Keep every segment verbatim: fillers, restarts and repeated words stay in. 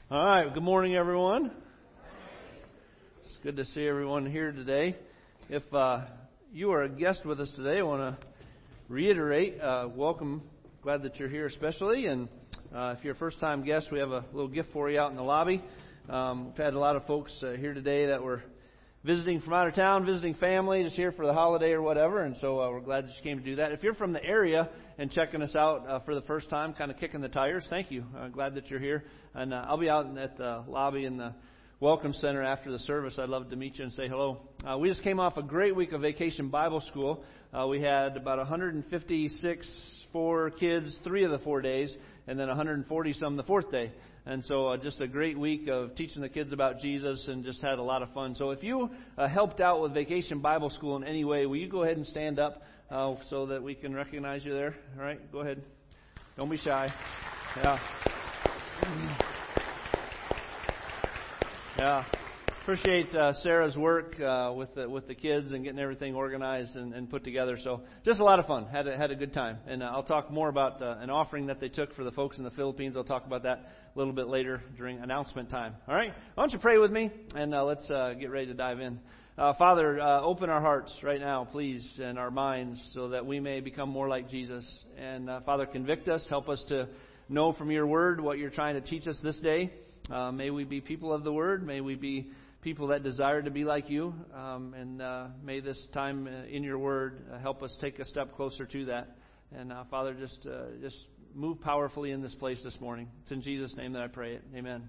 All right, good morning, everyone. It's good to see everyone here today. If uh, you are a guest with us today, I want to reiterate, uh, welcome. Glad that you're here especially. And uh, if you're a first-time guest, we have a little gift for you out in the lobby. Um, we've had a lot of folks uh, here today that were visiting from out of town, visiting family, just here for the holiday or whatever. And so uh, we're glad that you came to do that. If you're from the area and checking us out uh, for the first time, kind of kicking the tires, thank you. Uh, glad that you're here. And uh, I'll be out at the lobby in the Welcome Center after the service. I'd love to meet you and say hello. Uh, we just came off a great week of Vacation Bible School. Uh, we had about one hundred fifty-six for kids, three of the four days, and then one hundred forty some the fourth day. And so uh, just a great week of teaching the kids about Jesus and just had a lot of fun. So if you uh, helped out with Vacation Bible School in any way, will you go ahead and stand up uh, so that we can recognize you there? All right, go ahead. Don't be shy. Yeah. Yeah. Appreciate uh, Sarah's work uh, with the, with the kids and getting everything organized and, and put together. So just a lot of fun. Had a, had a good time. And uh, I'll talk more about uh, an offering that they took for the folks in the Philippines. I'll talk about that a little bit later during announcement time. All right? Why don't you pray with me and uh, let's uh, get ready to dive in. Uh, Father, uh, open our hearts right now, please, and our minds so that we may become more like Jesus. And uh, Father, convict us. Help us to know from your word what you're trying to teach us this day. Uh, may we be people of the word. May we be people that desire to be like you, um, and uh, may this time in your word uh, help us take a step closer to that. And uh, Father, just uh, just move powerfully in this place this morning. It's in Jesus' name that I pray it. Amen.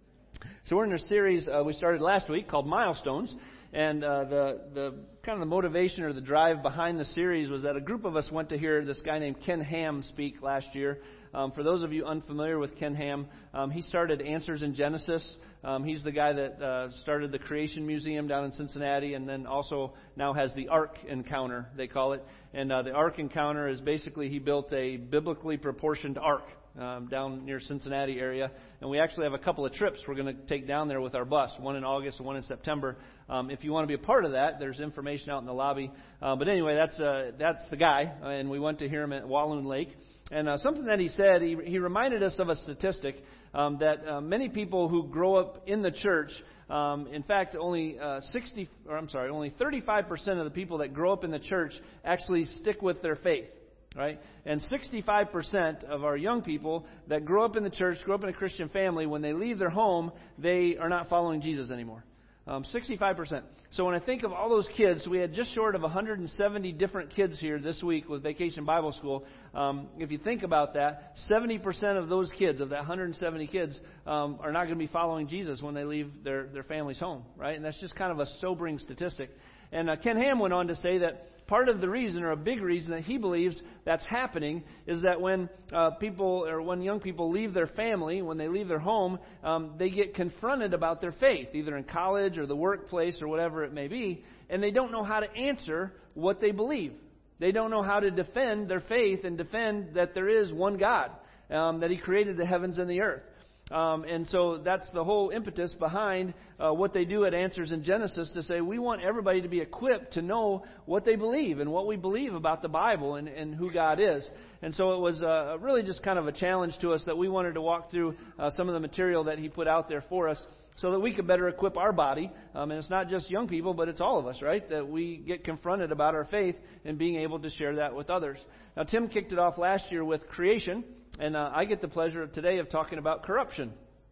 So we're in a series uh, we started last week called Milestones, and uh, the the kind of the motivation or the drive behind the series was that a group of us went to hear this guy named Ken Ham speak last year. Um, for those of you unfamiliar with Ken Ham, um, he started Answers in Genesis. Um, he's the guy that uh, started the Creation Museum down in Cincinnati, and then also now has the Ark Encounter, they call it. And uh, the Ark Encounter is basically he built a biblically proportioned ark um, down near Cincinnati area. And we actually have a couple of trips we're going to take down there with our bus, one in August and one in September. Um, if you want to be a part of that, there's information out in the lobby. Uh, but anyway, that's uh, that's the guy, uh, and we went to hear him at Walloon Lake. And uh, something that he said, he, he reminded us of a statistic um, that uh, many people who grow up in the church, um, in fact, only uh, sixty, or I'm sorry, only thirty-five percent of the people that grow up in the church actually stick with their faith, right? And sixty-five percent of our young people that grow up in the church, grow up in a Christian family, when they leave their home, they are not following Jesus anymore. Um, sixty-five percent. So when I think of all those kids, we had just short of one hundred seventy different kids here this week with Vacation Bible School. Um, if you think about that, seventy percent of those kids, of that one hundred seventy kids, um, are not going to be following Jesus when they leave their, their family's home, right? And that's just kind of a sobering statistic. And uh, Ken Ham went on to say that part of the reason, or a big reason that he believes that's happening, is that when uh, people, or when young people leave their family, when they leave their home, um, they get confronted about their faith, either in college or the workplace or whatever it may be, and they don't know how to answer what they believe. They don't know how to defend their faith and defend that there is one God, um, that He created the heavens and the earth. Um, and so that's the whole impetus behind uh, what they do at Answers in Genesis, to say we want everybody to be equipped to know what they believe and what we believe about the Bible and, and who God is. And so it was uh, really just kind of a challenge to us that we wanted to walk through uh, some of the material that he put out there for us so that we could better equip our body. Um, and it's not just young people, but it's all of us, right? That we get confronted about our faith and being able to share that with others. Now, Tim kicked it off last year with creation. And uh, I get the pleasure today of talking about corruption.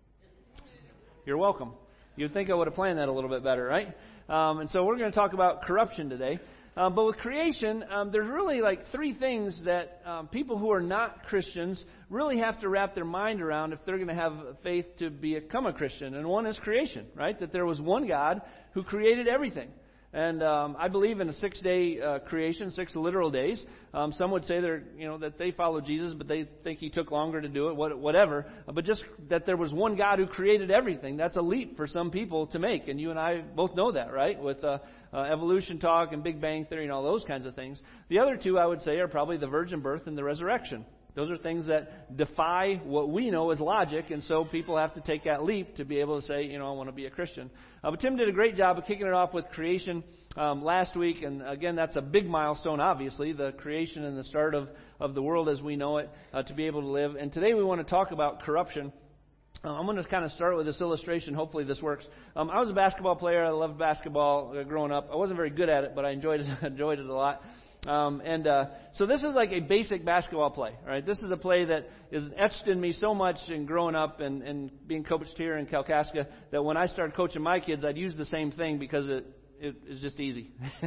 You're welcome. You'd think I would have planned that a little bit better, right? Um, and so we're going to talk about corruption today. Um, but with creation, um, there's really like three things that um, people who are not Christians really have to wrap their mind around if they're going to have faith to become a Christian. And one is creation, right? That there was one God who created everything. And um, I believe in a six-day uh, creation, six literal days. Um, some would say they're, you know, that they follow Jesus, but they think he took longer to do it, what, whatever. But just that there was one God who created everything, that's a leap for some people to make. And you and I both know that, right? With uh, uh, evolution talk and Big Bang Theory and all those kinds of things. The other two, I would say, are probably the virgin birth and the resurrection. Those are things that defy what we know as logic, and so people have to take that leap to be able to say, you know, I want to be a Christian. Uh, but Tim did a great job of kicking it off with creation um, last week, and again, that's a big milestone, obviously, the creation and the start of, of the world as we know it, uh, to be able to live. And today we want to talk about corruption. Uh, I'm going to kind of start with this illustration. Hopefully this works. Um, I was a basketball player. I loved basketball uh, growing up. I wasn't very good at it, but I enjoyed it. enjoyed it a lot. Um, and uh, so this is like a basic basketball play. All right, this is a play that is etched in me so much in growing up and, and being coached here in Kalkaska that when I started coaching my kids, I'd use the same thing because it it is just easy.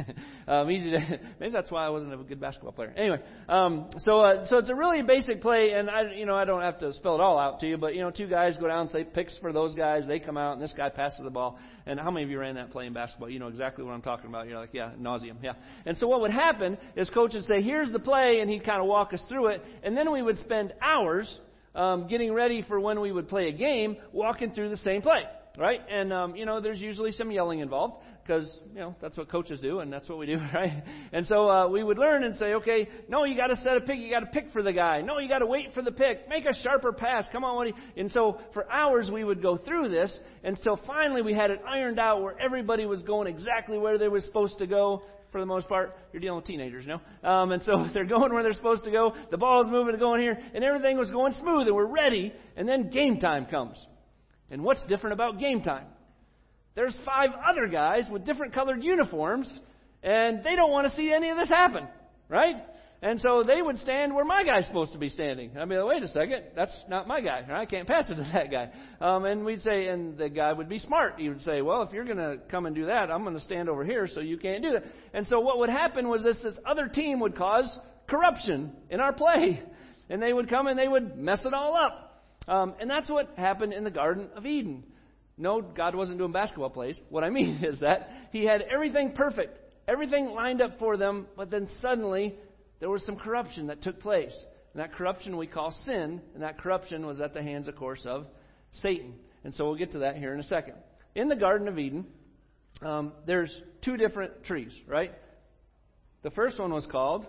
um, easy to, maybe that's why I wasn't a good basketball player. Anyway, um, so uh, so it's a really basic play, and I you know I don't have to spell it all out to you, but you know two guys go down and say picks for those guys. They come out, and this guy passes the ball. And how many of you ran that play in basketball? You know exactly what I'm talking about. You're like, yeah, nauseum, yeah. And so what would happen is coach would say, here's the play, and he'd kind of walk us through it, and then we would spend hours um, getting ready for when we would play a game, walking through the same play, right? And um, you know, there's usually some yelling involved. Because, you know, that's what coaches do, and that's what we do, right? And so uh, we would learn and say, okay, no, you got to set a pick. You got to pick for the guy. No, you got to wait for the pick. Make a sharper pass. Come on, what do you... And so for hours we would go through this until finally we had it ironed out where everybody was going exactly where they were supposed to go. For the most part, you're dealing with teenagers, you know? Um, and so they're going where they're supposed to go. The ball is moving and going here, and everything was going smooth, and we're ready. And then game time comes. And what's different about game time? There's five other guys with different colored uniforms, and they don't want to see any of this happen, right? And so they would stand where my guy's supposed to be standing. I'd be like, wait a second, that's not my guy. I can't pass it to that guy. Um, and we'd say, and the guy would be smart. He would say, well, if you're going to come and do that, I'm going to stand over here so you can't do that. And so what would happen was this, this other team would cause corruption in our play. And they would come and they would mess it all up. Um, and that's what happened in the Garden of Eden. No, God wasn't doing basketball plays. What I mean is that He had everything perfect, everything lined up for them, but then suddenly there was some corruption that took place. And that corruption we call sin, and that corruption was at the hands, of course, of Satan. And so we'll get to that here in a second. In the Garden of Eden, um, there's two different trees, right? The first one was called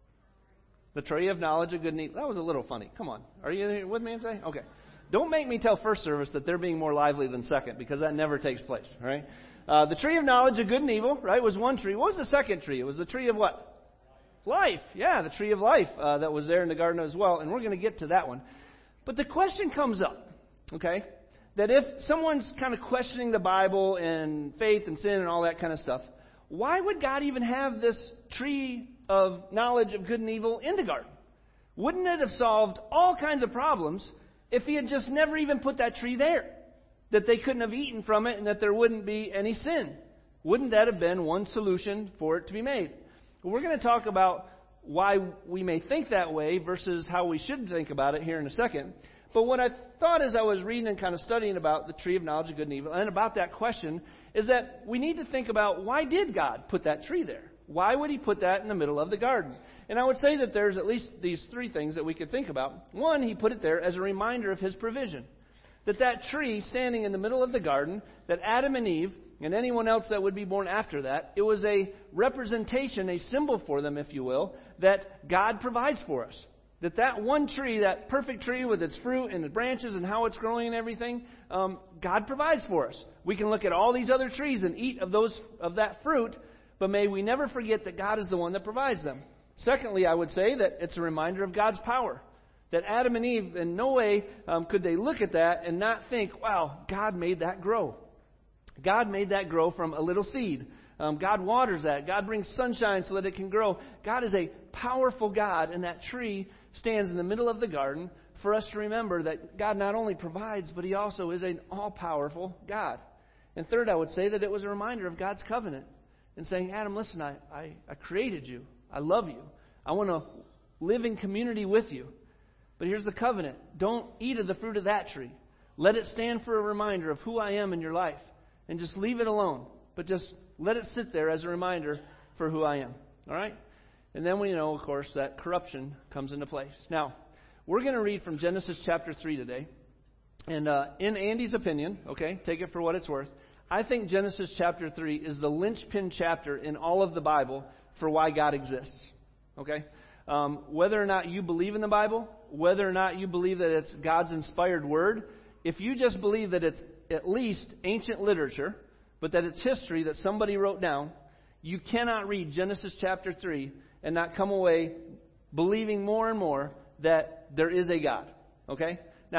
the tree of knowledge of good and evil. That was a little funny. Come on. Are you with me today? Okay. Don't make me tell first service that they're being more lively than second, because that never takes place, right? Uh, the tree of knowledge of good and evil, right, was one tree. What was the second tree? It was the tree of what? Life. Yeah, the tree of life uh, that was there in the garden as well, and we're going to get to that one. But the question comes up, okay, that if someone's kind of questioning the Bible and faith and sin and all that kind of stuff, why would God even have this tree of knowledge of good and evil in the garden? Wouldn't it have solved all kinds of problems if He had just never even put that tree there? That they couldn't have eaten from it and that there wouldn't be any sin. Wouldn't that have been one solution for it to be made? Well, we're going to talk about why we may think that way versus how we should think about it here in a second. But what I thought as I was reading and kind of studying about the tree of knowledge of good and evil and about that question is that we need to think about, why did God put that tree there? Why would He put that in the middle of the garden? And I would say that there's at least these three things that we could think about. One, He put it there as a reminder of His provision. That that tree standing in the middle of the garden, that Adam and Eve and anyone else that would be born after that, it was a representation, a symbol for them, if you will, that God provides for us. That that one tree, that perfect tree with its fruit and the branches and how it's growing and everything, um, God provides for us. We can look at all these other trees and eat of those of that fruit, but may we never forget that God is the one that provides them. Secondly, I would say that it's a reminder of God's power. That Adam and Eve, in no way um, could they look at that and not think, wow, God made that grow. God made that grow from a little seed. Um, God waters that. God brings sunshine so that it can grow. God is a powerful God, and that tree stands in the middle of the garden for us to remember that God not only provides, but He also is an all-powerful God. And third, I would say that it was a reminder of God's covenant and saying, Adam, listen, I, I, I created you. I love you. I want to live in community with you. But here's the covenant. Don't eat of the fruit of that tree. Let it stand for a reminder of who I am in your life. And just leave it alone. But just let it sit there as a reminder for who I am. All right? And then we know, of course, that corruption comes into place. Now, we're going to read from Genesis chapter three today. And uh, in Andy's opinion, okay, take it for what it's worth, I think Genesis chapter three is the linchpin chapter in all of the Bible for why God exists. Okay? Um, whether or not you believe in the Bible, whether or not you believe that it's God's inspired word, if you just believe that it's at least ancient literature, but that it's history that somebody wrote down, you cannot read Genesis chapter three and not come away believing more and more that there is a God. Okay? Now,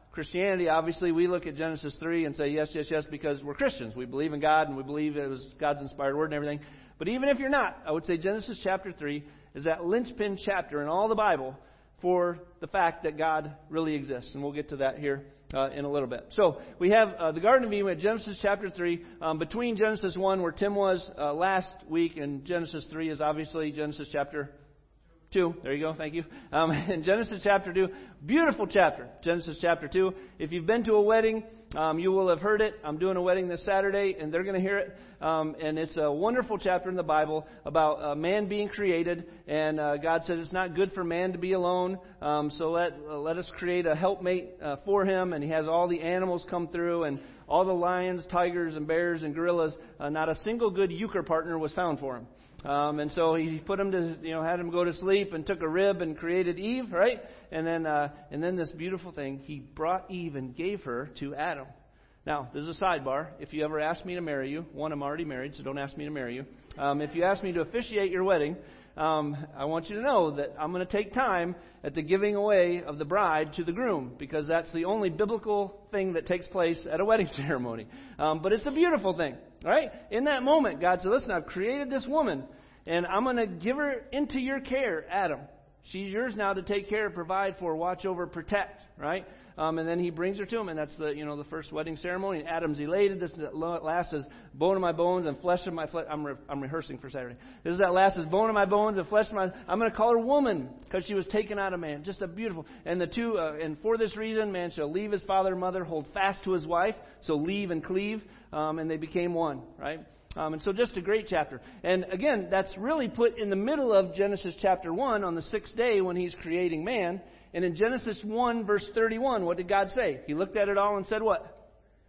Christianity, obviously, we look at Genesis three and say yes, yes, yes, because we're Christians. We believe in God, and we believe it was God's inspired word and everything. But even if you're not, I would say Genesis chapter three is that linchpin chapter in all the Bible for the fact that God really exists. And we'll get to that here uh, in a little bit. So we have uh, the Garden of Eden at Genesis chapter three. Um, between Genesis one, where Tim was uh, last week, and Genesis three is obviously Genesis chapter two. There you go. Thank you. Um, in Genesis chapter two, beautiful chapter. Genesis chapter two. If you've been to a wedding, um, you will have heard it. I'm doing a wedding this Saturday, and they're going to hear it. Um, and it's a wonderful chapter in the Bible about uh, man being created. And uh, God said it's not good for man to be alone. Um, so let uh, let us create a helpmate uh, for him. And He has all the animals come through, and all the lions, tigers, and bears, and gorillas. Uh, not a single good euchre partner was found for him. Um, and so he put him to, you know, had him go to sleep and took a rib and created Eve, right? And then, uh, and then this beautiful thing, he brought Eve and gave her to Adam. Now, this is a sidebar. If you ever ask me to marry you, one, I'm already married, so don't ask me to marry you. Um, if you ask me to officiate your wedding, um, I want you to know that I'm going to take time at the giving away of the bride to the groom, because that's the only biblical thing that takes place at a wedding ceremony. Um, but it's a beautiful thing. Right? In that moment, God said, listen, I've created this woman, and I'm going to give her into your care, Adam. She's yours now to take care, provide for, watch over, protect, right? Um, and then he brings her to him, and that's the, you know, the first wedding ceremony. And Adam's elated. This last is bone of my bones and flesh of my flesh. I'm, re- I'm rehearsing for Saturday. This is that last is bone of my bones and flesh of my. I'm going to call her woman because she was taken out of man. Just a beautiful. And the two, uh, and for this reason, man shall leave his father and mother, hold fast to his wife. So leave and cleave, um, and they became one, right? Um, and so just a great chapter. And again, that's really put in the middle of Genesis chapter one on the sixth day when He's creating man. And in Genesis one, verse thirty-one, what did God say? He looked at it all and said what?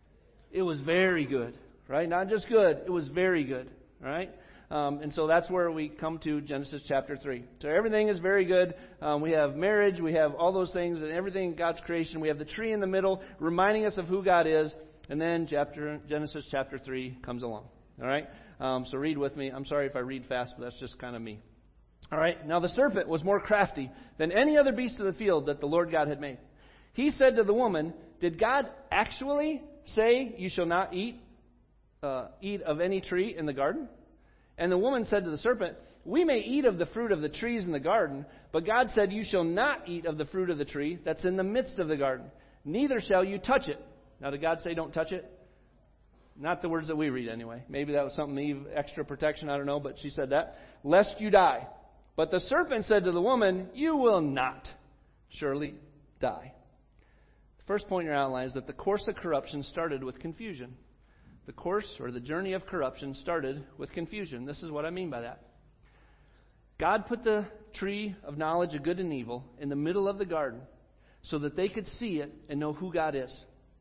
It was very good, right? Not just good, it was very good, right? Um, and so that's where we come to Genesis chapter three. So everything is very good. Um, we have marriage, we have all those things, and everything in God's creation. We have the tree in the middle, reminding us of who God is. And then chapter Genesis chapter three comes along. All right? Um, so read with me. I'm sorry if I read fast, but that's just kind of me. All right. Now the serpent was more crafty than any other beast of the field that the Lord God had made. He said to the woman, did God actually say you shall not eat uh, eat of any tree in the garden? And the woman said to the serpent, we may eat of the fruit of the trees in the garden, but God said you shall not eat of the fruit of the tree that's in the midst of the garden. Neither shall you touch it. Now did God say don't touch it? Not the words that we read anyway. Maybe that was something Eve, extra protection, I don't know, but she said that. Lest you die. But the serpent said to the woman, you will not surely die. The first point in your outline is that the course of corruption started with confusion. The course or the journey of corruption started with confusion. This is what I mean by that. God put the tree of knowledge of good and evil in the middle of the garden so that they could see it and know who God is.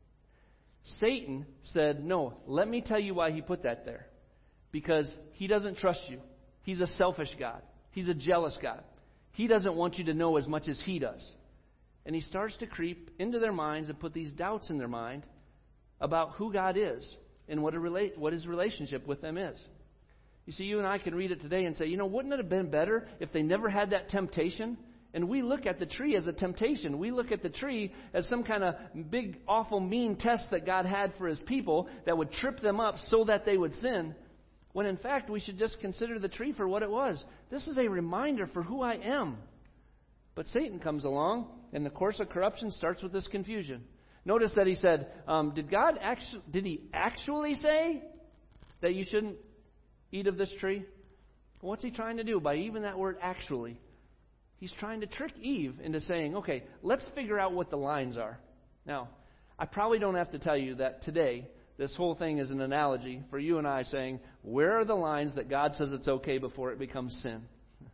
Satan said, no, let me tell you why he put that there. Because he doesn't trust you. He's a selfish God. He's a jealous God. He doesn't want you to know as much as he does. And he starts to creep into their minds and put these doubts in their mind about who God is and what, a rela- what his relationship with them is. You see, you and I can read it today and say, you know, wouldn't it have been better if they never had that temptation? And we look at the tree as a temptation. We look at the tree as some kind of big, awful, mean test that God had for his people that would trip them up so that they would sin. When in fact, we should just consider the tree for what it was. This is a reminder for who I am. But Satan comes along, and the course of corruption starts with this confusion. Notice that he said, um, did God actually, did he actually say that you shouldn't eat of this tree? What's he trying to do by even that word actually? He's trying to trick Eve into saying, okay, let's figure out what the lines are. Now, I probably don't have to tell you that today, this whole thing is an analogy for you and I saying, where are the lines that God says it's okay before it becomes sin?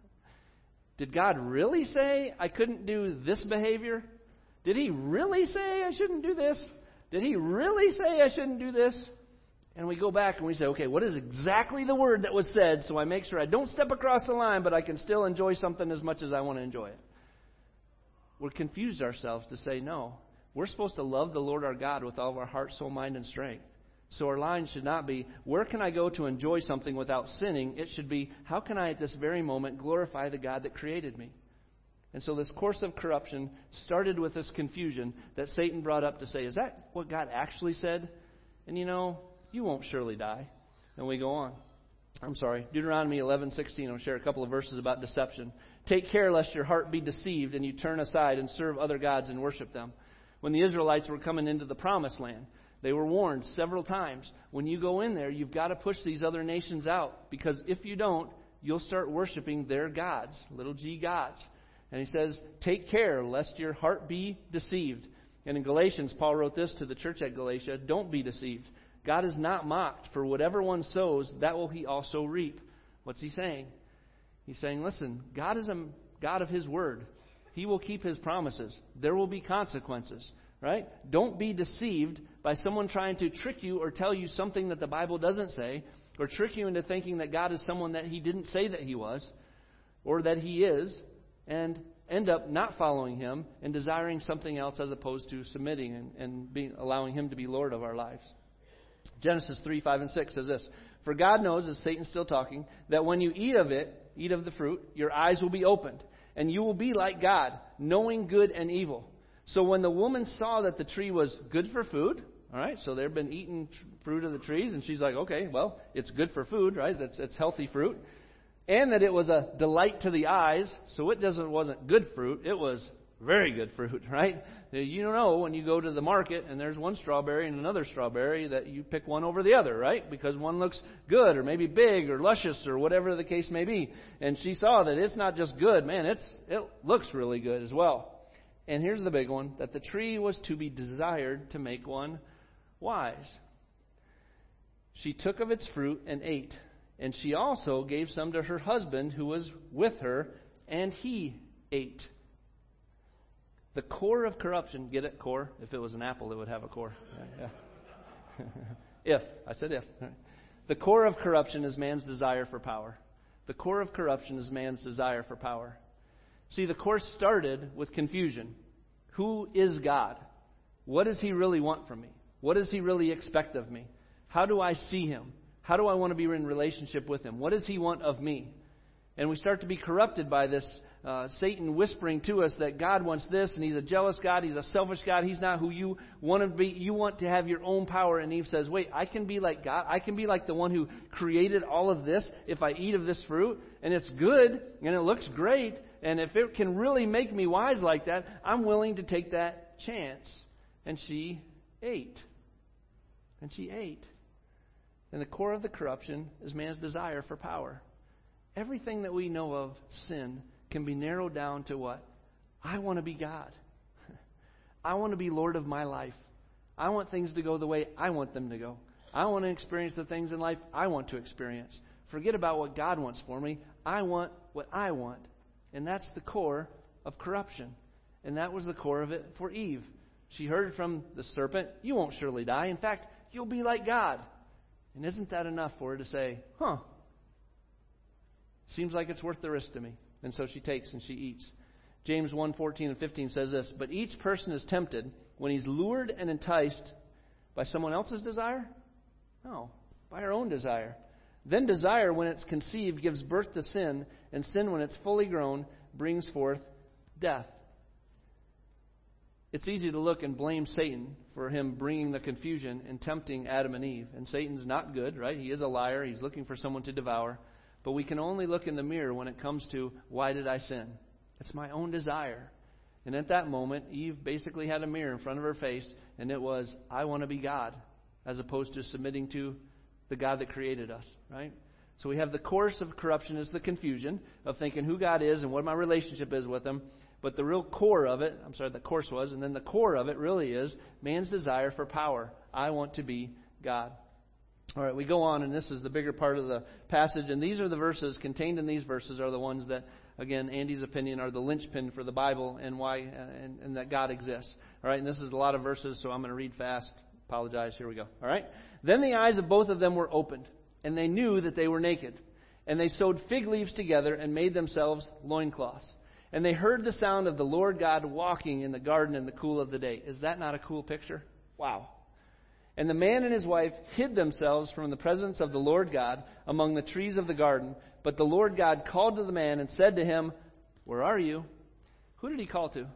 Did God really say I couldn't do this behavior? Did he really say I shouldn't do this? Did he really say I shouldn't do this? And we go back and we say, okay, what is exactly the word that was said so I make sure I don't step across the line, but I can still enjoy something as much as I want to enjoy it? We're confused ourselves to say, no, we're supposed to love the Lord our God with all of our heart, soul, mind, and strength. So our line should not be, where can I go to enjoy something without sinning? It should be, how can I at this very moment glorify the God that created me? And so this course of corruption started with this confusion that Satan brought up to say, is that what God actually said? And you know, you won't surely die. And we go on. I'm sorry, Deuteronomy eleven sixteen. I'll share a couple of verses about deception. Take care lest your heart be deceived and you turn aside and serve other gods and worship them. When the Israelites were coming into the promised land, they were warned several times, when you go in there, you've got to push these other nations out, because if you don't, you'll start worshiping their gods, little g gods. And he says, take care lest your heart be deceived. And in Galatians, Paul wrote this to the church at Galatia, don't be deceived. God is not mocked, for whatever one sows, that will he also reap. What's he saying? He's saying, listen, God is a God of his word. He will keep his promises. There will be consequences, right? Don't be deceived by someone trying to trick you or tell you something that the Bible doesn't say, or trick you into thinking that God is someone that he didn't say that he was, or that he is, and end up not following him and desiring something else as opposed to submitting and, and being, allowing him to be Lord of our lives. Genesis three, five, and six says this, for God knows, as Satan's still talking, that when you eat of it, eat of the fruit, your eyes will be opened, and you will be like God, knowing good and evil. So when the woman saw that the tree was good for food, all right, so they've been eating fruit of the trees, and she's like, okay, well, it's good for food, right? It's, it's healthy fruit. And that it was a delight to the eyes, so it doesn't wasn't good fruit, it was very good fruit, right? You don't know when you go to the market and there's one strawberry and another strawberry that you pick one over the other, right? Because one looks good or maybe big or luscious or whatever the case may be. And she saw that it's not just good, man, it's it looks really good as well. And here's the big one, that the tree was to be desired to make one wise. She took of its fruit and ate, and she also gave some to her husband who was with her, and he ate. The core of corruption, get it, core? If it was an apple, it would have a core. Yeah, yeah. If, I said if. The core of corruption is man's desire for power. The core of corruption is man's desire for power. See, the course started with confusion. Who is God? What does he really want from me? What does he really expect of me? How do I see him? How do I want to be in relationship with him? What does he want of me? And we start to be corrupted by this uh, Satan whispering to us that God wants this, and he's a jealous God, he's a selfish God, he's not who you want to be. You want to have your own power. And Eve says, wait, I can be like God. I can be like the one who created all of this if I eat of this fruit. And it's good, and it looks great. And if it can really make me wise like that, I'm willing to take that chance. And she ate. And she ate. And the core of the corruption is man's desire for power. Everything that we know of sin can be narrowed down to what? I want to be God. I want to be Lord of my life. I want things to go the way I want them to go. I want to experience the things in life I want to experience. Forget about what God wants for me. I want what I want. And that's the core of corruption. And that was the core of it for Eve. She heard from the serpent, you won't surely die. In fact, you'll be like God. And isn't that enough for her to say, huh, seems like it's worth the risk to me. And so she takes and she eats. James one, fourteen and fifteen says this, but each person is tempted when he's lured and enticed by someone else's desire? No, by our own desire. Then desire, when it's conceived, gives birth to sin, and sin, when it's fully grown, brings forth death. It's easy to look and blame Satan for him bringing the confusion and tempting Adam and Eve. And Satan's not good, right? He is a liar. He's looking for someone to devour. But we can only look in the mirror when it comes to, why did I sin? It's my own desire. And at that moment, Eve basically had a mirror in front of her face, and it was, I want to be God, as opposed to submitting to the God that created us, right? So we have the course of corruption is the confusion of thinking who God is and what my relationship is with him. But the real core of it, I'm sorry, the course was, and then the core of it really is man's desire for power. I want to be God. All right, we go on, and this is the bigger part of the passage. And these are the verses, contained in these verses are the ones that, again, Andy's opinion, are the linchpin for the Bible and why, and, and that God exists. All right, and this is a lot of verses, so I'm going to read fast. Apologize. Here we go. All right. Then the eyes of both of them were opened, and they knew that they were naked. And they sewed fig leaves together and made themselves loincloths. And they heard the sound of the Lord God walking in the garden in the cool of the day. Is that not a cool picture? Wow. And the man and his wife hid themselves from the presence of the Lord God among the trees of the garden. But the Lord God called to the man and said to him, where are you? Who did he call to?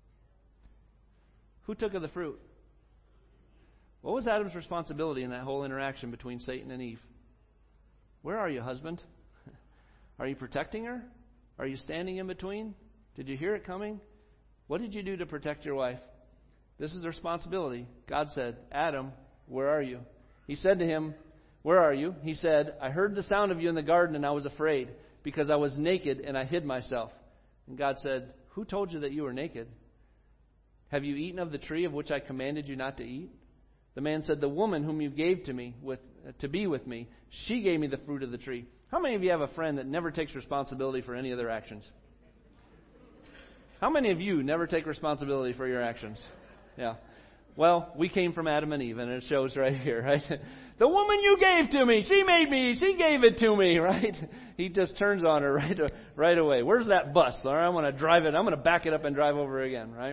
Who took of the fruit? What was Adam's responsibility in that whole interaction between Satan and Eve? Where are you, husband? Are you protecting her? Are you standing in between? Did you hear it coming? What did you do to protect your wife? This is the responsibility. God said, Adam, where are you? He said to him, where are you? He said, I heard the sound of you in the garden and I was afraid because I was naked and I hid myself. And God said, who told you that you were naked? Have you eaten of the tree of which I commanded you not to eat? The man said, the woman whom you gave to me with uh, to be with me, she gave me the fruit of the tree. How many of you have a friend that never takes responsibility for any of their actions? How many of you never take responsibility for your actions? Yeah. Well, we came from Adam and Eve, and it shows right here, right? The woman you gave to me, she made me, she gave it to me, right? He just turns on her right, right away. Where's that bus? All right, I'm going to drive it. I'm going to back it up and drive over again, right?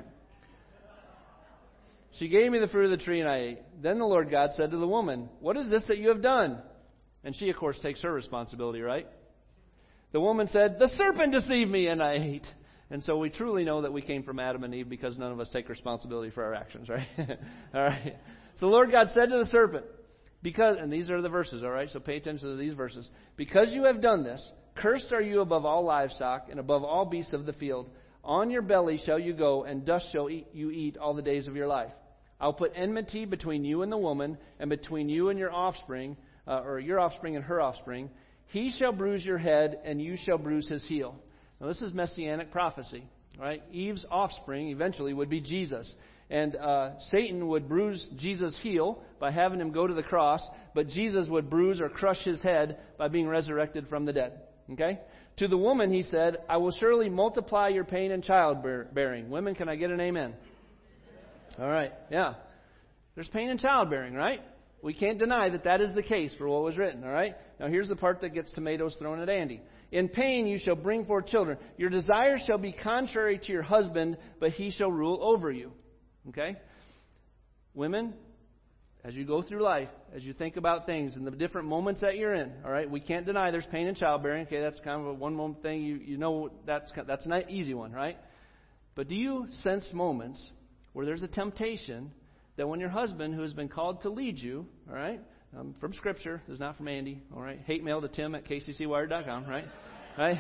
She gave me the fruit of the tree and I ate. Then the Lord God said to the woman, what is this that you have done? And she, of course, takes her responsibility, right? The woman said, the serpent deceived me and I ate. And so we truly know that we came from Adam and Eve because none of us take responsibility for our actions, right? All right. So the Lord God said to the serpent, because, and these are the verses, all right? So pay attention to these verses. Because you have done this, cursed are you above all livestock and above all beasts of the field. On your belly shall you go, and dust shall eat, you eat all the days of your life. I'll put enmity between you and the woman, and between you and your offspring, uh, or your offspring and her offspring. He shall bruise your head, and you shall bruise his heel. Now, this is messianic prophecy, right? Eve's offspring eventually would be Jesus. And uh, Satan would bruise Jesus' heel by having him go to the cross, but Jesus would bruise or crush his head by being resurrected from the dead. Okay? To the woman, he said, I will surely multiply your pain in childbearing. Women, can I get an amen? All right, yeah. There's pain in childbearing, right? We can't deny that that is the case for what was written, all right? Now, here's the part that gets tomatoes thrown at Andy. In pain you shall bring forth children. Your desires shall be contrary to your husband, but he shall rule over you. Okay? Women, as you go through life, as you think about things and the different moments that you're in, all right, we can't deny there's pain in childbearing. Okay, that's kind of a one moment thing. You you know that's that's an easy one, right? But do you sense moments where there's a temptation that when your husband, who has been called to lead you, all right, um, from Scripture, this is not from Andy, all right, hate mail to Tim at k c c wired dot com, right, right?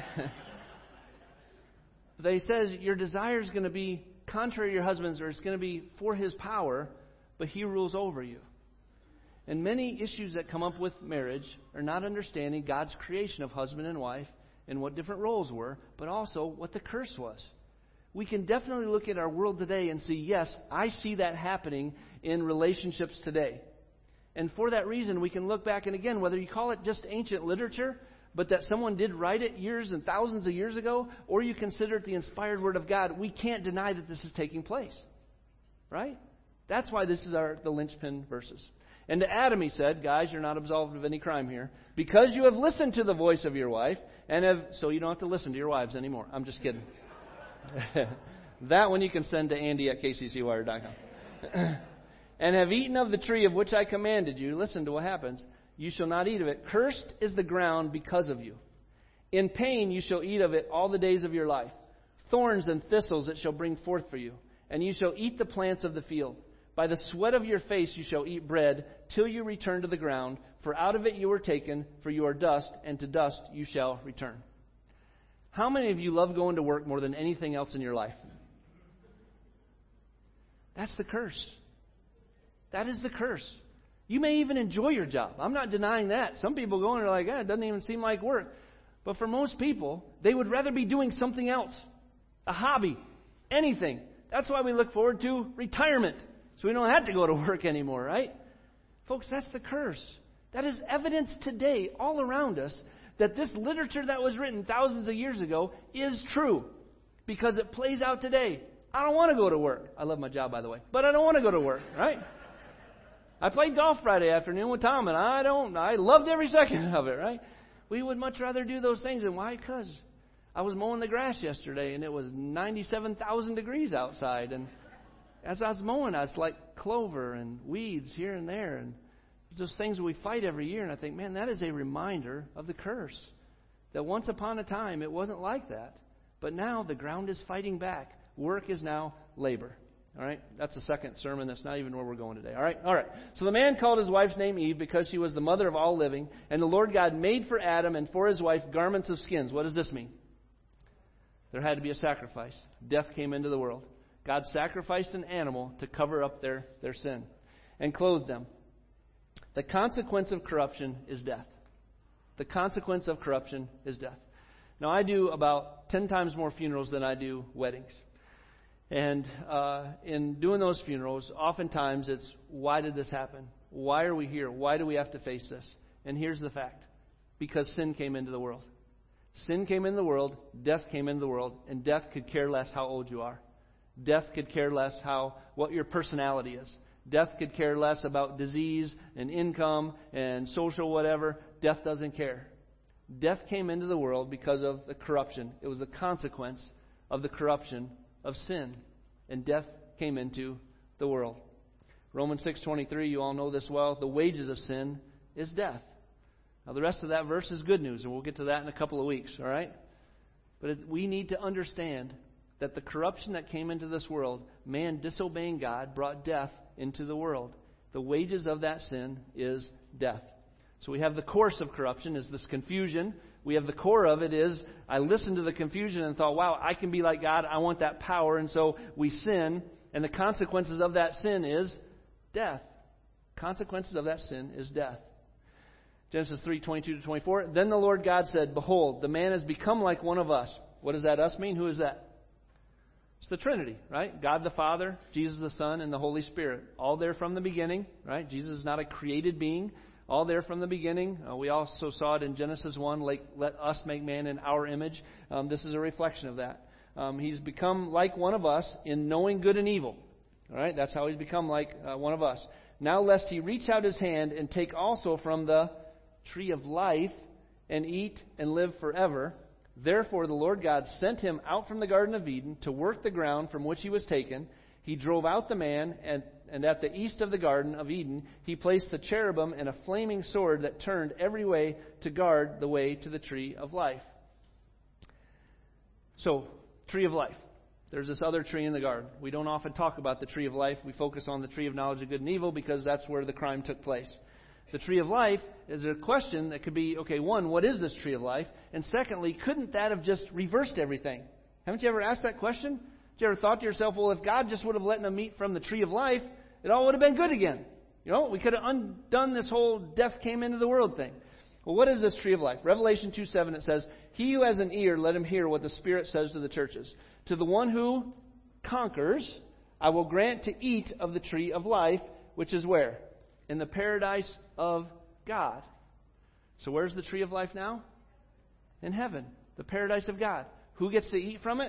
But he says your desire is going to be contrary to your husband's, or it's going to be for his power, but he rules over you. And many issues that come up with marriage are not understanding God's creation of husband and wife and what different roles were, but also what the curse was. We can definitely look at our world today and see, yes, I see that happening in relationships today. And for that reason, we can look back, and again, whether you call it just ancient literature, but that someone did write it years and thousands of years ago, or you consider it the inspired Word of God, we can't deny that this is taking place. Right? That's why this is our the linchpin verses. And to Adam he said, guys, you're not absolved of any crime here, because you have listened to the voice of your wife, and have, so you don't have to listen to your wives anymore. I'm just kidding. That one you can send to Andy at k c c wired dot com. And have eaten of the tree of which I commanded you. Listen to what happens. You shall not eat of it. Cursed is the ground because of you. In pain you shall eat of it all the days of your life. Thorns and thistles it shall bring forth for you. And you shall eat the plants of the field. By the sweat of your face you shall eat bread till you return to the ground. For out of it you were taken, for you are dust, and to dust you shall return. How many of you love going to work more than anything else in your life? That's the curse. That is the curse. You may even enjoy your job. I'm not denying that. Some people go and are like, eh, it doesn't even seem like work. But for most people, they would rather be doing something else. A hobby. Anything. That's why we look forward to retirement. So we don't have to go to work anymore, right? Folks, that's the curse. That is evidence today all around us that this literature that was written thousands of years ago is true. Because it plays out today. I don't want to go to work. I love my job, by the way. But I don't want to go to work, right? I played golf Friday afternoon with Tom, and I don't, I loved every second of it, right? We would much rather do those things. And why? Because I was mowing the grass yesterday, and it was ninety-seven thousand degrees outside. And as I was mowing, I was like clover and weeds here and there. And those things we fight every year. And I think, man, that is a reminder of the curse. That once upon a time, it wasn't like that. But now the ground is fighting back. Work is now labor. All right? That's the second sermon. That's not even where we're going today. All right? All right. So the man called his wife's name Eve because she was the mother of all living. And the Lord God made for Adam and for his wife garments of skins. What does this mean? There had to be a sacrifice. Death came into the world. God sacrificed an animal to cover up their, their sin and clothed them. The consequence of corruption is death. The consequence of corruption is death. Now, I do about ten times more funerals than I do weddings. And uh, in doing those funerals, oftentimes it's, why did this happen? Why are we here? Why do we have to face this? And here's the fact. Because sin came into the world. Sin came into the world, death came into the world, and death could care less how old you are. Death could care less how what your personality is. Death could care less about disease and income and social whatever. Death doesn't care. Death came into the world because of the corruption. It was a consequence of the corruption of sin. And death came into the world. Romans six twenty-three, you all know this well. The wages of sin is death. Now the rest of that verse is good news, and we'll get to that in a couple of weeks, all right? But it, we need to understand that the corruption that came into this world, man disobeying God, brought death into the world. The wages of that sin is death. So we have the course of corruption is this confusion. We have the core of it is I listened to the confusion and thought, wow, I can be like God. I want that power. And so we sin. And the consequences of that sin is death. Consequences of that sin is death. Genesis three twenty-two to twenty-four. Then the Lord God said, behold, the man has become like one of us. What does that us mean? Who is that? It's the Trinity, right? God the Father, Jesus the Son, and the Holy Spirit. All there from the beginning, right? Jesus is not a created being. All there from the beginning. Uh, we also saw it in Genesis one, like, let us make man in our image. Um, this is a reflection of that. Um, he's become like one of us in knowing good and evil. All right, that's how he's become like uh, one of us. Now lest he reach out his hand and take also from the tree of life and eat and live forever. Therefore the Lord God sent him out from the Garden of Eden to work the ground from which he was taken. He drove out the man, and, and at the east of the Garden of Eden he placed the cherubim and a flaming sword that turned every way to guard the way to the tree of life. So, tree of life. There's this other tree in the garden. We don't often talk about the tree of life. We focus on the tree of knowledge of good and evil because that's where the crime took place. The tree of life is a question that could be, okay, one, what is this tree of life? And secondly, couldn't that have just reversed everything? Haven't you ever asked that question? Have you ever thought to yourself, well, if God just would have let them eat from the tree of life, it all would have been good again. You know, we could have undone this whole death came into the world thing. Well, what is this tree of life? Revelation two seven, it says, he who has an ear, let him hear what the Spirit says to the churches. To the one who conquers, I will grant to eat of the tree of life, which is where? In the paradise of God. So where's the tree of life now? In heaven. The paradise of God. Who gets to eat from it?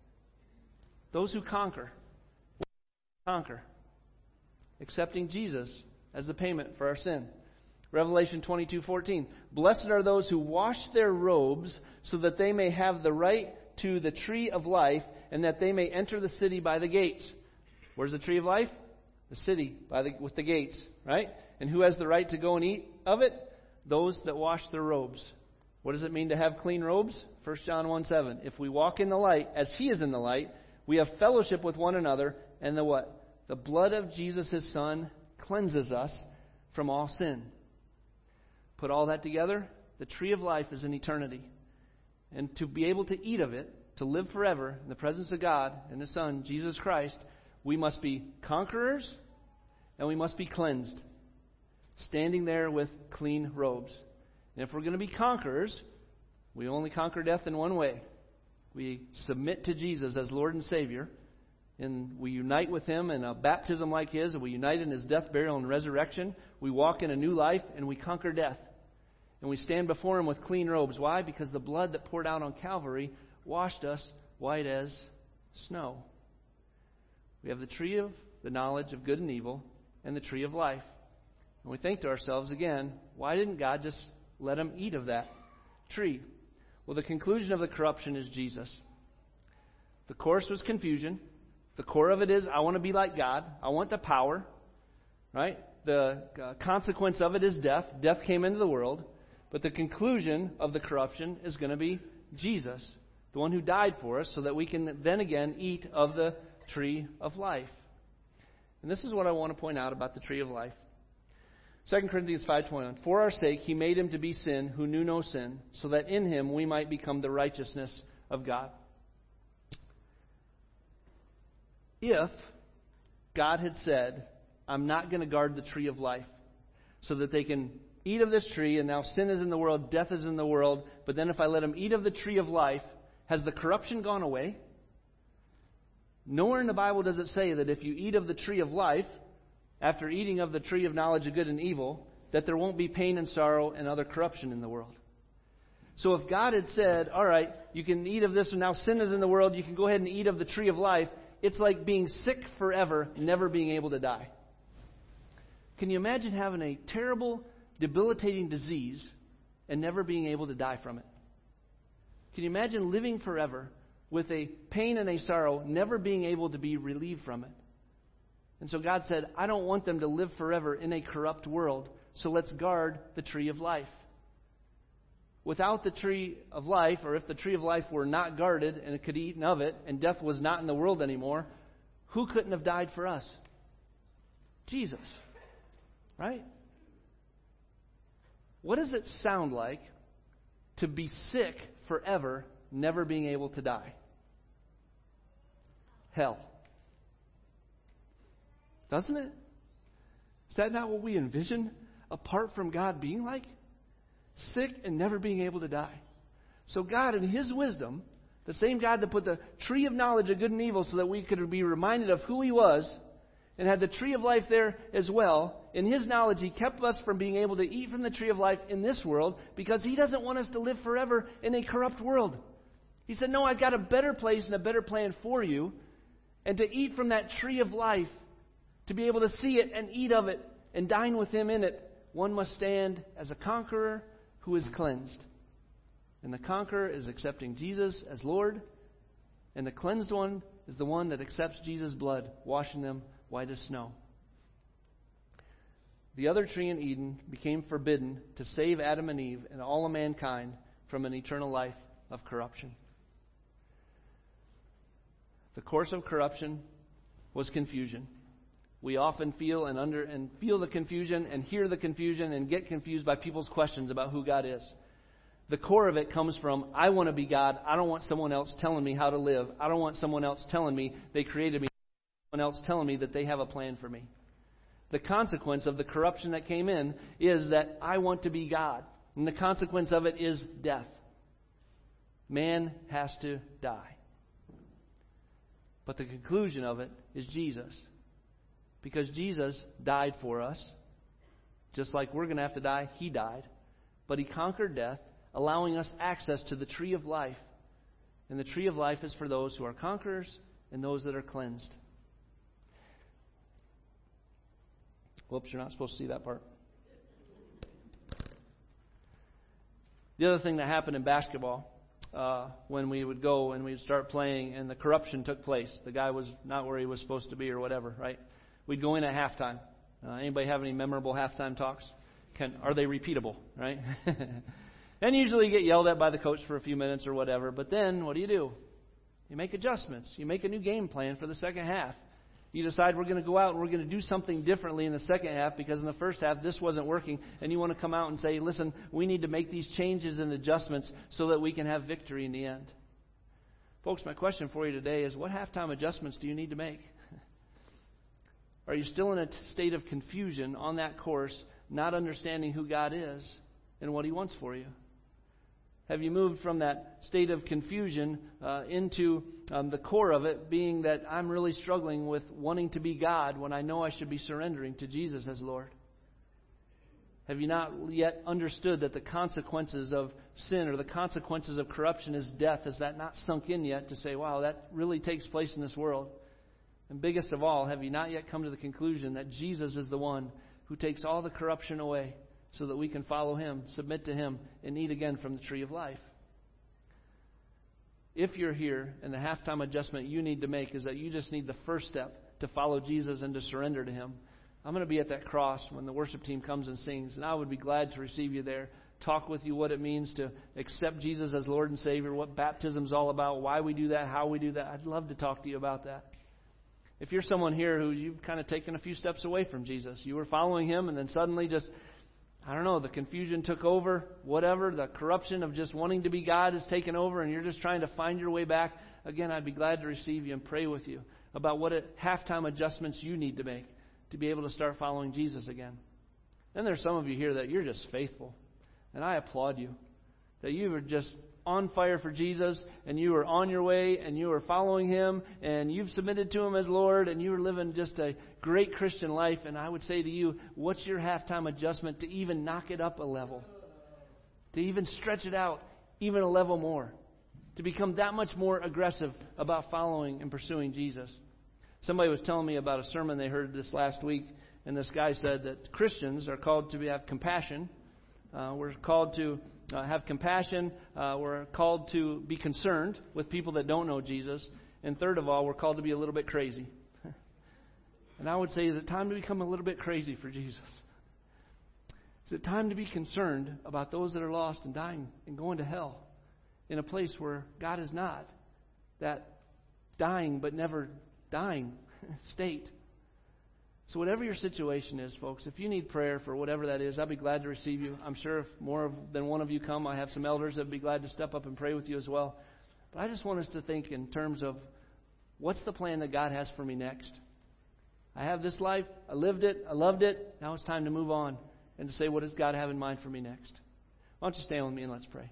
Those who conquer. Conquer. Accepting Jesus as the payment for our sin. Revelation twenty-two fourteen. Blessed are those who wash their robes so that they may have the right to the tree of life and that they may enter the city by the gates. Where's the tree of life? The city by the, with the gates, right? And who has the right to go and eat of it? Those that wash their robes. What does it mean to have clean robes? First John one seven. If we walk in the light as He is in the light, we have fellowship with one another, and the what? The blood of Jesus, His Son, cleanses us from all sin. Put all that together, the tree of life is in eternity. And to be able to eat of it, to live forever in the presence of God and His Son, Jesus Christ, we must be conquerors and we must be cleansed. Standing there with clean robes. And if we're going to be conquerors, we only conquer death in one way. We submit to Jesus as Lord and Savior. And we unite with Him in a baptism like His. And we unite in His death, burial, and resurrection. We walk in a new life and we conquer death. And we stand before Him with clean robes. Why? Because the blood that poured out on Calvary washed us white as snow. We have the tree of the knowledge of good and evil and the tree of life. And we think to ourselves again, why didn't God just let them eat of that tree? Well, the conclusion of the corruption is Jesus. The course was confusion. The core of it is, I want to be like God. I want the power. Right? The uh, consequence of it is death. Death came into the world. But the conclusion of the corruption is going to be Jesus. the one who died for us, so that we can then again eat of the tree of life. And this is what I want to point out about the tree of life. Second Corinthians five twenty-one. For our sake he made him to be sin who knew no sin, so that in him we might become the righteousness of God. If God had said, I'm not going to guard the tree of life, so that they can eat of this tree, and now sin is in the world, death is in the world, but then if I let them eat of the tree of life, has the corruption gone away? Nowhere in the Bible does it say that if you eat of the tree of life, after eating of the tree of knowledge of good and evil, that there won't be pain and sorrow and other corruption in the world. So if God had said, all right, you can eat of this, and now sin is in the world, you can go ahead and eat of the tree of life, it's like being sick forever, never being able to die. Can you imagine having a terrible, debilitating disease and never being able to die from it? Can you imagine living forever with a pain and a sorrow, never being able to be relieved from it? And so God said, I don't want them to live forever in a corrupt world, so let's guard the tree of life. Without the tree of life, or if the tree of life were not guarded and it could eat of it, and death was not in the world anymore, who couldn't have died for us? Jesus. Right? What does it sound like to be sick forever, never being able to die? Hell. Doesn't it? Is that not what we envision apart from God being like? Sick and never being able to die. So God, in His wisdom, the same God that put the tree of knowledge of good and evil so that we could be reminded of who He was, and had the tree of life there as well, in His knowledge He kept us from being able to eat from the tree of life in this world, because He doesn't want us to live forever in a corrupt world. He said, no, I've got a better place and a better plan for you, and to eat from that tree of life, to be able to see it and eat of it and dine with Him in it, one must stand as a conqueror who is cleansed. And the conqueror is accepting Jesus as Lord, and the cleansed one is the one that accepts Jesus' blood, washing them white as snow. The other tree in Eden became forbidden to save Adam and Eve and all of mankind from an eternal life of corruption. The course of corruption was confusion. We often feel and under and feel the confusion and hear the confusion and get confused by people's questions about who God is. The core of it comes from, I want to be God. I don't want someone else telling me how to live. I don't want someone else telling me they created me. Someone else telling me that they have a plan for me. The consequence of the corruption that came in is that I want to be God. And the consequence of it is death. Man has to die. But the conclusion of it is Jesus. Because Jesus died for us. Just like we're going to have to die, He died. But He conquered death, allowing us access to the tree of life. And the tree of life is for those who are conquerors and those that are cleansed. Whoops, you're not supposed to see that part. The other thing that happened in basketball, uh, when we would go and we'd start playing and the corruption took place, the guy was not where he was supposed to be or whatever, right? We'd go in at halftime. Uh, anybody have any memorable halftime talks? Can, are they repeatable, right? And usually you get yelled at by the coach for a few minutes or whatever. But then, what do you do? You make adjustments. You make a new game plan for the second half. You decide we're going to go out and we're going to do something differently in the second half because in the first half this wasn't working. And you want to come out and say, listen, we need to make these changes and adjustments so that we can have victory in the end. Folks, my question for you today is, what halftime adjustments do you need to make? Are you still in a state of confusion on that course, not understanding who God is and what He wants for you? Have you moved from that state of confusion uh, into um, the core of it being that I'm really struggling with wanting to be God when I know I should be surrendering to Jesus as Lord? Have you not yet understood that the consequences of sin or the consequences of corruption is death? Has that not sunk in yet to say, wow, that really takes place in this world? And biggest of all, have you not yet come to the conclusion that Jesus is the one who takes all the corruption away so that we can follow Him, submit to Him, and eat again from the tree of life? If you're here and the halftime adjustment you need to make is that you just need the first step to follow Jesus and to surrender to Him, I'm going to be at that cross when the worship team comes and sings, and I would be glad to receive you there talk with you what it means to accept Jesus as Lord and Savior, what baptism's all about, why we do that, how we do that. I'd love to talk to you about that. If you're someone here who you've kind of taken a few steps away from Jesus, you were following Him and then suddenly just, I don't know, the confusion took over, whatever, the corruption of just wanting to be God has taken over and you're just trying to find your way back, again, I'd be glad to receive you and pray with you about what halftime adjustments you need to make to be able to start following Jesus again. Then there's some of you here that you're just faithful. And I applaud you. That you were just on fire for Jesus and you were on your way and you were following Him and you've submitted to Him as Lord and you were living just a great Christian life. And I would say to you, what's your halftime adjustment to even knock it up a level? To even stretch it out even a level more? To become that much more aggressive about following and pursuing Jesus? Somebody was telling me about a sermon they heard this last week, and this guy said that Christians are called to have compassion. Uh, we're called to uh, have compassion. Uh, we're called to be concerned with people that don't know Jesus. And third of all, we're called to be a little bit crazy. And I would say, is it time to become a little bit crazy for Jesus? Is it time to be concerned about those that are lost and dying and going to hell in a place where God is not? That dying but never dying state. So whatever your situation is, folks, if you need prayer for whatever that is, I'd be glad to receive you. I'm sure if more than one of you come, I have some elders that would be glad to step up and pray with you as well. But I just want us to think in terms of what's the plan that God has for me next? I have this life. I lived it. I loved it. Now it's time to move on and to say, what does God have in mind for me next? Why don't you stand with me and let's pray.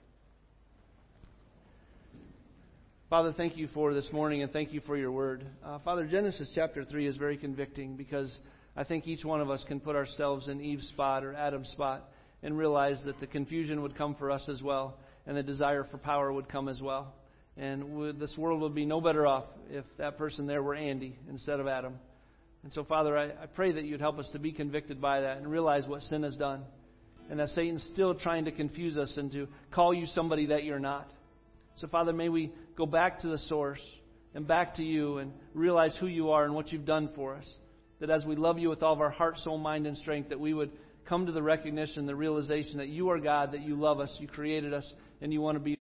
Father, thank you for this morning and thank you for your word. Uh, Father, Genesis chapter three is very convicting because I think each one of us can put ourselves in Eve's spot or Adam's spot and realize that the confusion would come for us as well and the desire for power would come as well. And would, this world would be no better off if that person there were Andy instead of Adam. And so, Father, I, I pray that you'd help us to be convicted by that and realize what sin has done and that Satan's still trying to confuse us and to call you somebody that you're not. So, Father, may we go back to the source and back to you and realize who you are and what you've done for us. That as we love you with all of our heart, soul, mind, and strength, that we would come to the recognition, the realization that you are God, that you love us, you created us, and you want to be